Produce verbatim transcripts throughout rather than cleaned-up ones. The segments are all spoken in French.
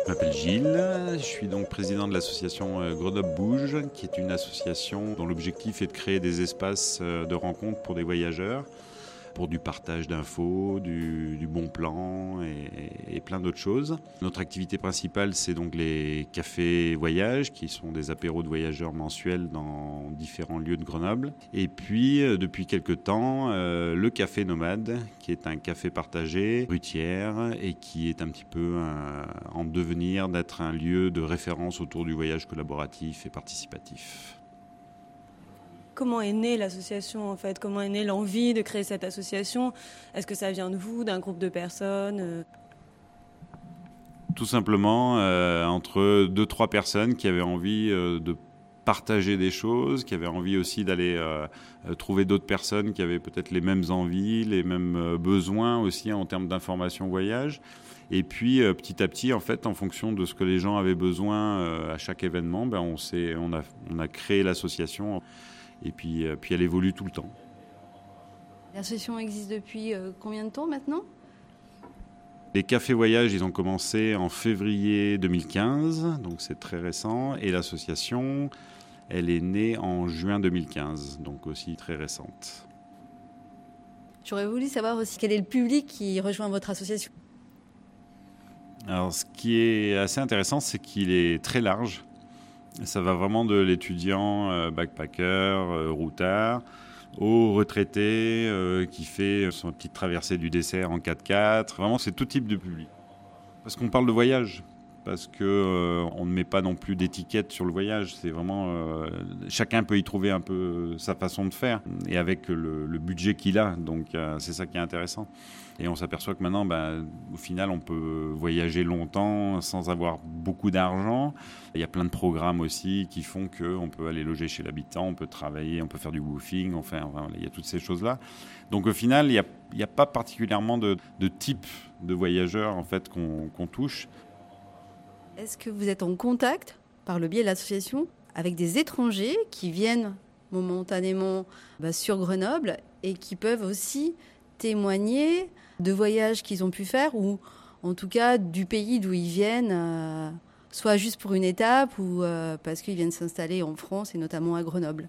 Je m'appelle Gilles, je suis donc président de l'association Grenoble Bouge, qui est une association dont l'objectif est de créer des espaces de rencontre pour des voyageurs, pour du partage d'infos, du, du bon plan et, et plein d'autres choses. Notre activité principale, c'est donc les cafés voyages, qui sont des apéros de voyageurs mensuels dans différents lieux de Grenoble. Et puis, depuis quelques temps, euh, le café nomade, qui est un café partagé, rutière, et qui est un petit peu un, en devenir d'être un lieu de référence autour du voyage collaboratif et participatif. Comment est née l'association en fait ? Comment est née l'envie de créer cette association ? Est-ce que ça vient de vous, d'un groupe de personnes ? Tout simplement euh, entre deux, trois personnes qui avaient envie euh, de partager des choses, qui avaient envie aussi d'aller euh, trouver d'autres personnes qui avaient peut-être les mêmes envies, les mêmes euh, besoins aussi en termes d'information voyage. Et puis euh, petit à petit, en fait, en fonction de ce que les gens avaient besoin euh, à chaque événement, ben, on, s'est, on, a, on a créé l'association. Et puis, euh, puis elle évolue tout le temps. L'association existe depuis euh, combien de temps maintenant ? Les cafés voyages, ils ont commencé en février deux mille quinze, donc c'est très récent. Et l'association, elle est née en juin deux mille quinze, donc aussi très récente. J'aurais voulu savoir aussi quel est le public qui rejoint votre association. Alors, ce qui est assez intéressant, c'est qu'il est très large. Ça va vraiment de l'étudiant euh, backpacker, euh, routard, au retraité euh, qui fait son petite traversée du dessert en quatre-quatre. Vraiment, c'est tout type de public. Parce qu'on parle de voyage, parce qu'on euh, ne met pas non plus d'étiquette sur le voyage. C'est vraiment, euh, chacun peut y trouver un peu sa façon de faire, et avec le, le budget qu'il a. Donc, euh, c'est ça qui est intéressant. Et on s'aperçoit que maintenant, ben, au final, on peut voyager longtemps sans avoir beaucoup d'argent. Il y a plein de programmes aussi qui font qu'on peut aller loger chez l'habitant, on peut travailler, on peut faire du woofing, enfin, enfin il y a toutes ces choses-là. Donc au final, il n'y a, il y a pas particulièrement de, de type de voyageurs en fait, qu'on, qu'on touche. Est-ce que vous êtes en contact, par le biais de l'association, avec des étrangers qui viennent momentanément bah, sur Grenoble et qui peuvent aussi témoigner de voyages qu'ils ont pu faire ou en tout cas du pays d'où ils viennent, euh, soit juste pour une étape ou euh, parce qu'ils viennent s'installer en France et notamment à Grenoble.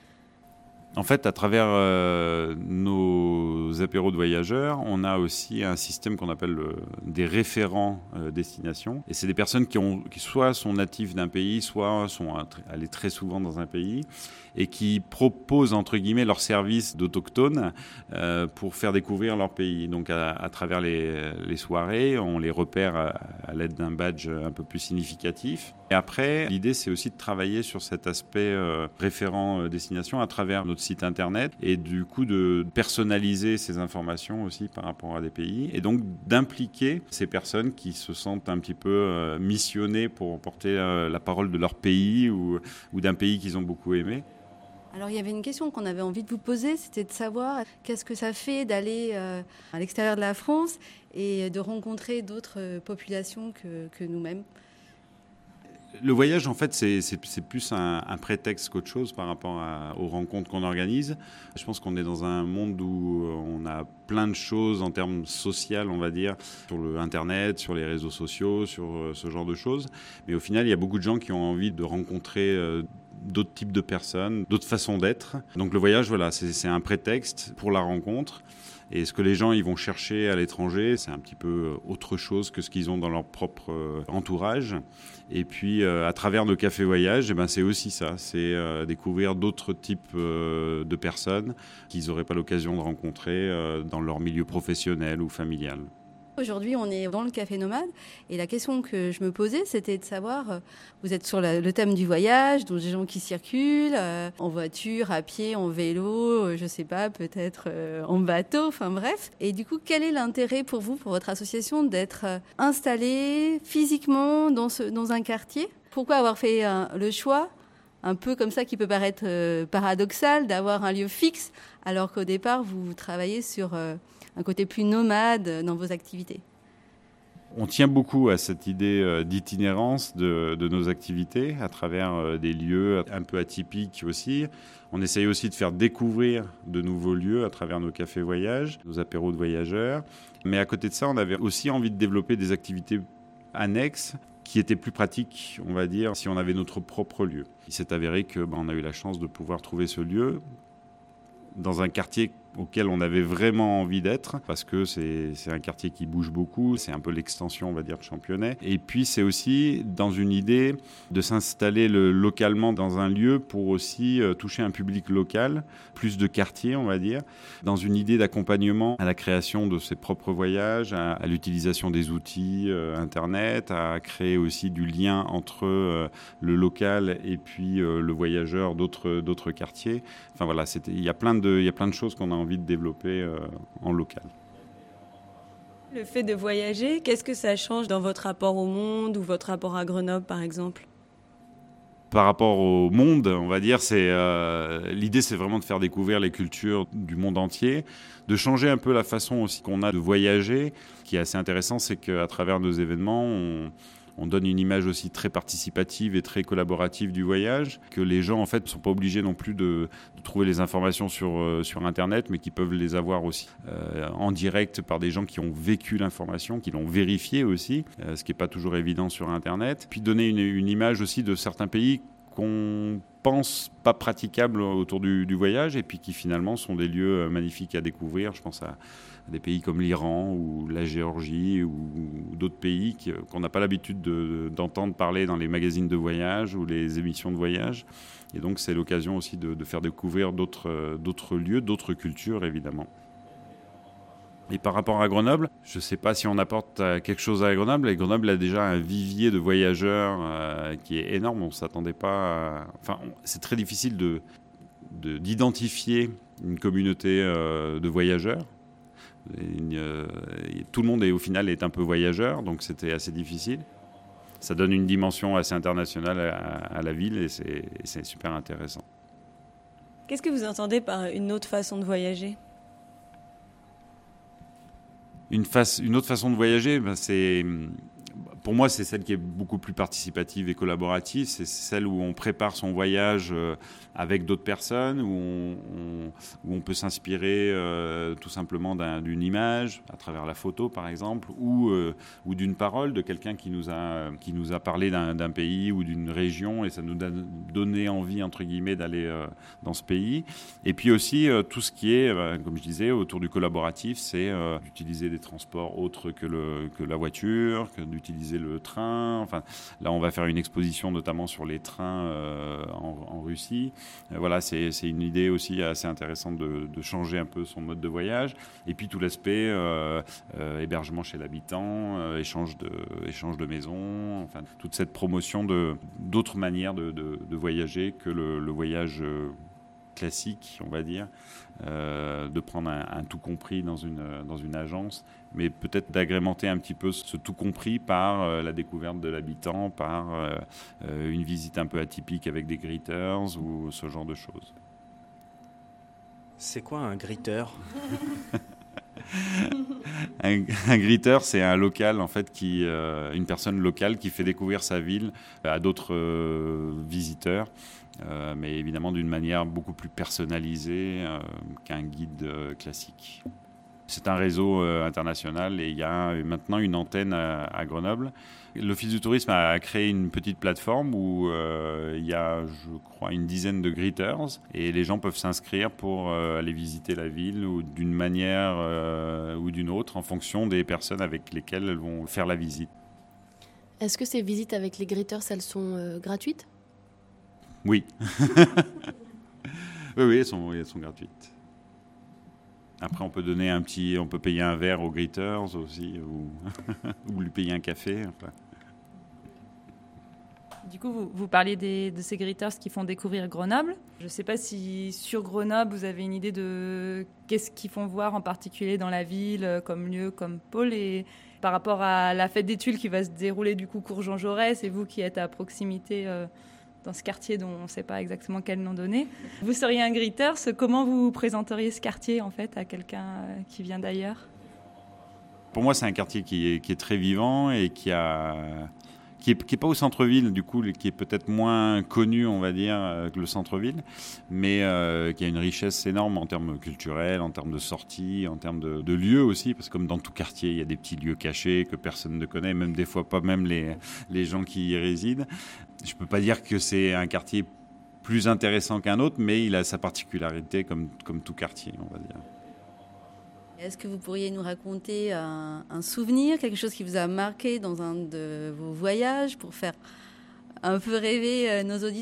En fait, à travers euh, nos apéros de voyageurs, on a aussi un système qu'on appelle le, des référents euh, destinations. Et c'est des personnes qui, ont, qui soit sont natives d'un pays, soit sont allées très souvent dans un pays et qui proposent, entre guillemets, leurs services d'autochtones euh, pour faire découvrir leur pays. Donc, à, à travers les, les soirées, on les repère à, à l'aide d'un badge un peu plus significatif. Et après, l'idée, c'est aussi de travailler sur cet aspect euh, référent euh, destination à travers notre site internet et du coup de personnaliser ces informations aussi par rapport à des pays et donc d'impliquer ces personnes qui se sentent un petit peu euh, missionnées pour porter euh, la parole de leur pays ou, ou d'un pays qu'ils ont beaucoup aimé. Alors il y avait une question qu'on avait envie de vous poser, c'était de savoir qu'est-ce que ça fait d'aller euh, à l'extérieur de la France et de rencontrer d'autres euh, populations que, que nous-mêmes. Le voyage, en fait, c'est, c'est, c'est plus un, un prétexte qu'autre chose par rapport à, aux rencontres qu'on organise. Je pense qu'on est dans un monde où on a plein de choses en termes sociaux, on va dire, sur le Internet, sur les réseaux sociaux, sur ce genre de choses. Mais au final, il y a beaucoup de gens qui ont envie de rencontrer euh, d'autres types de personnes, d'autres façons d'être. Donc le voyage, voilà, c'est, c'est un prétexte pour la rencontre. Et ce que les gens ils vont chercher à l'étranger, c'est un petit peu autre chose que ce qu'ils ont dans leur propre entourage. Et puis, euh, à travers nos cafés voyages, eh ben, c'est aussi ça. C'est euh, découvrir d'autres types euh, de personnes qu'ils n'auraient pas l'occasion de rencontrer euh, dans leur milieu professionnel ou familial. Aujourd'hui, on est dans le Café Nomade et la question que je me posais, c'était de savoir, vous êtes sur la, le thème du voyage, donc des gens qui circulent euh, en voiture, à pied, en vélo, euh, je sais pas, peut-être euh, en bateau, enfin bref. Et du coup, quel est l'intérêt pour vous, pour votre association, d'être euh, installé physiquement dans, ce, dans un quartier ? Pourquoi avoir fait euh, le choix, un peu comme ça qui peut paraître euh, paradoxal, d'avoir un lieu fixe, alors qu'au départ, vous travaillez sur... Euh, un côté plus nomade dans vos activités? On tient beaucoup à cette idée d'itinérance de, de nos activités à travers des lieux un peu atypiques aussi. On essaye aussi de faire découvrir de nouveaux lieux à travers nos cafés voyages, nos apéros de voyageurs. Mais à côté de ça, on avait aussi envie de développer des activités annexes qui était plus pratique, on va dire, si on avait notre propre lieu. Il s'est avéré que ben, on a eu la chance de pouvoir trouver ce lieu dans un quartier auquel on avait vraiment envie d'être, parce que c'est, c'est un quartier qui bouge beaucoup, c'est un peu l'extension, on va dire, de Championnet. Et puis c'est aussi dans une idée de s'installer le, localement dans un lieu pour aussi euh, toucher un public local, plus de quartier, on va dire, dans une idée d'accompagnement à la création de ses propres voyages, à, à l'utilisation des outils euh, Internet, à créer aussi du lien entre euh, le local et puis euh, le voyageur d'autres, d'autres quartiers. Enfin voilà, c'était, il y a plein de, il y a plein de choses qu'on a envie de développer euh, en local. Le fait de voyager, qu'est-ce que ça change dans votre rapport au monde ou votre rapport à Grenoble, par exemple ? Par rapport au monde, on va dire, c'est, euh, l'idée c'est vraiment de faire découvrir les cultures du monde entier, de changer un peu la façon aussi qu'on a de voyager. Ce qui est assez intéressant, c'est qu'à travers nos événements, on, on donne une image aussi très participative et très collaborative du voyage, que les gens en fait ne sont pas obligés non plus de, de trouver les informations sur, euh, sur Internet, mais qui peuvent les avoir aussi euh, en direct par des gens qui ont vécu l'information, qui l'ont vérifiée aussi, euh, ce qui n'est pas toujours évident sur Internet. Puis donner une, une image aussi de certains pays qu'on pense pas praticables autour du, du voyage et puis qui finalement sont des lieux magnifiques à découvrir. Je pense à des pays comme l'Iran ou la Géorgie ou, ou d'autres pays qui, qu'on n'a pas l'habitude de, d'entendre parler dans les magazines de voyage ou les émissions de voyage. Et donc c'est l'occasion aussi de, de faire découvrir d'autres, d'autres lieux, d'autres cultures évidemment. Et par rapport à Grenoble, je ne sais pas si on apporte quelque chose à Grenoble. Et Grenoble a déjà un vivier de voyageurs euh, qui est énorme. On ne s'attendait pas à... Enfin, on... c'est très difficile de, de, d'identifier une communauté euh, de voyageurs. Une, euh, tout le monde est, au final est un peu voyageur, donc c'était assez difficile. Ça donne une dimension assez internationale à, à la ville et c'est, et c'est super intéressant. Qu'est-ce que vous entendez par une autre façon de voyager ? Une, face, une autre façon de voyager, ben c'est, pour moi, c'est celle qui est beaucoup plus participative et collaborative. C'est celle où on prépare son voyage avec d'autres personnes, où on, on, où on peut s'inspirer euh, tout simplement d'un, d'une image, à travers la photo par exemple, ou, euh, ou d'une parole de quelqu'un qui nous a, qui nous a parlé d'un, d'un pays ou d'une région, et ça nous a donné envie, entre guillemets, d'aller euh, dans ce pays. Et puis aussi, euh, tout ce qui est, euh, comme je disais, autour du collaboratif, c'est euh, d'utiliser des transports autres que, le, que la voiture, que d'utiliser le train. Enfin, là, on va faire une exposition notamment sur les trains euh, en, en Russie. Euh, voilà, c'est, c'est une idée aussi assez intéressante de, de changer un peu son mode de voyage. Et puis tout l'aspect euh, euh, hébergement chez l'habitant, euh, échange de, échange de maisons, enfin, toute cette promotion de, d'autres manières de, de, de voyager que le, le voyage euh, classique, on va dire, euh, de prendre un, un tout compris dans une, dans une agence, mais peut-être d'agrémenter un petit peu ce tout compris par euh, la découverte de l'habitant, par euh, euh, une visite un peu atypique avec des greeters ou ce genre de choses. C'est quoi un greeter ? un, un greeter, c'est un local, en fait, qui, euh, une personne locale qui fait découvrir sa ville à d'autres euh, visiteurs. Euh, mais évidemment d'une manière beaucoup plus personnalisée euh, qu'un guide euh, classique. C'est un réseau euh, international et il y a maintenant une antenne à, à Grenoble. L'Office du tourisme a créé une petite plateforme où euh, il y a, je crois, une dizaine de greeters et les gens peuvent s'inscrire pour euh, aller visiter la ville ou d'une manière euh, ou d'une autre en fonction des personnes avec lesquelles elles vont faire la visite. Est-ce que ces visites avec les greeters, elles sont euh, gratuites ? Oui. oui, oui, elles sont, elles sont gratuites. Après, on peut donner un petit, on peut payer un verre aux greeters aussi, ou, ou lui payer un café. Enfin. Du coup, vous, vous parliez des, de ces greeters qui font découvrir Grenoble. Je ne sais pas si sur Grenoble, vous avez une idée de qu'est-ce qu'ils font voir en particulier dans la ville, comme lieu, comme pôle, et par rapport à la fête des Tuiles qui va se dérouler du coup cours Jean Jaurès, et vous qui êtes à proximité euh, dans ce quartier dont on ne sait pas exactement quel nom donner. Vous seriez un greeter, comment vous présenteriez ce quartier en fait à quelqu'un qui vient d'ailleurs ? Pour moi, c'est un quartier qui est, qui est très vivant et qui a, qui est, qui est pas au centre-ville, du coup, qui est peut-être moins connu, on va dire, que le centre-ville, mais euh, qui a une richesse énorme en termes culturels, en termes de sorties, en termes de, de lieux aussi, parce que comme dans tout quartier, il y a des petits lieux cachés que personne ne connaît, même des fois pas même les, les gens qui y résident. Je peux pas dire que c'est un quartier plus intéressant qu'un autre, mais il a sa particularité comme, comme tout quartier, on va dire. Est-ce que vous pourriez nous raconter un, un souvenir, quelque chose qui vous a marqué dans un de vos voyages pour faire un peu rêver nos auditeurs ?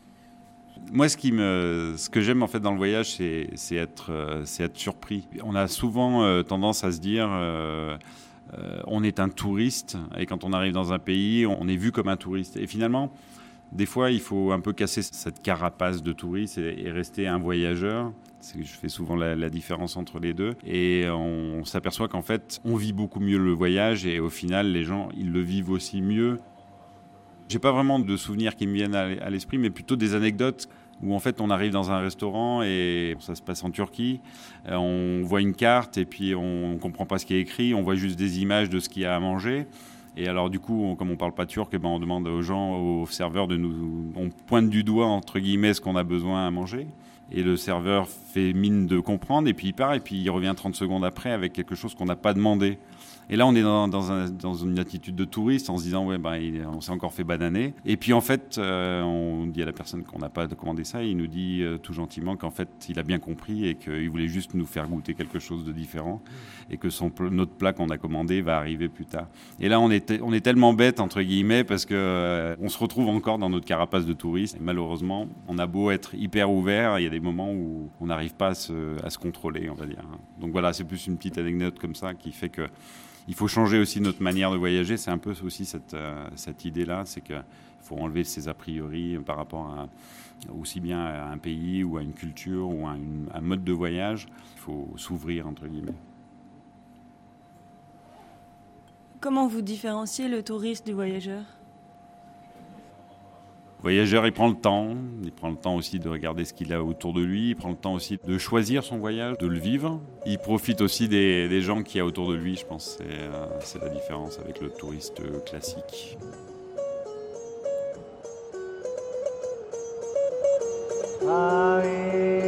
Moi, ce, qui me, ce que j'aime en fait dans le voyage, c'est, c'est, être, c'est être surpris. On a souvent euh, tendance à se dire euh, euh, on est un touriste, et quand on arrive dans un pays, on est vu comme un touriste. Et finalement, des fois, il faut un peu casser cette carapace de touriste et, et rester un voyageur. C'est, je fais souvent la, la différence entre les deux. Et on, on s'aperçoit qu'en fait, on vit beaucoup mieux le voyage, et au final, les gens, ils le vivent aussi mieux. J'ai pas vraiment de souvenirs qui me viennent à l'esprit, mais plutôt des anecdotes où en fait on arrive dans un restaurant et ça se passe en Turquie. On voit une carte et puis on comprend pas ce qui est écrit, on voit juste des images de ce qu'il y a à manger. Et alors du coup, on, comme on parle pas turc, eh ben, on demande aux gens, aux serveurs de nous, on pointe du doigt entre guillemets ce qu'on a besoin à manger. Et le serveur fait mine de comprendre et puis il part et puis il revient trente secondes après avec quelque chose qu'on n'a pas demandé. Et là, on est dans, dans, un, dans une attitude de touriste en se disant ouais, ben, il, on s'est encore fait bananer. Et puis en fait, euh, on dit à la personne qu'on n'a pas commandé ça, et il nous dit euh, tout gentiment qu'en fait, il a bien compris et qu'il voulait juste nous faire goûter quelque chose de différent et que son, notre plat qu'on a commandé va arriver plus tard. Et là, on est, on est tellement bête, entre guillemets, parce qu'on euh, se retrouve encore dans notre carapace de touriste. Et malheureusement, on a beau être hyper ouvert, il y a des moments où on n'arrive pas à se, à se contrôler, on va dire. Donc voilà, c'est plus une petite anecdote comme ça qui fait que il faut changer aussi notre manière de voyager. C'est un peu aussi cette, euh, cette idée-là, c'est qu'il faut enlever ses a priori par rapport à, aussi bien à un pays ou à une culture ou à une, un mode de voyage. Il faut s'ouvrir, entre guillemets. Comment vous différenciez le touriste du voyageur ? Le voyageur, il prend le temps, il prend le temps aussi de regarder ce qu'il a autour de lui, il prend le temps aussi de choisir son voyage, de le vivre. Il profite aussi des, des gens qu'il y a autour de lui, je pense que c'est, euh, c'est la différence avec le touriste classique. Ah oui.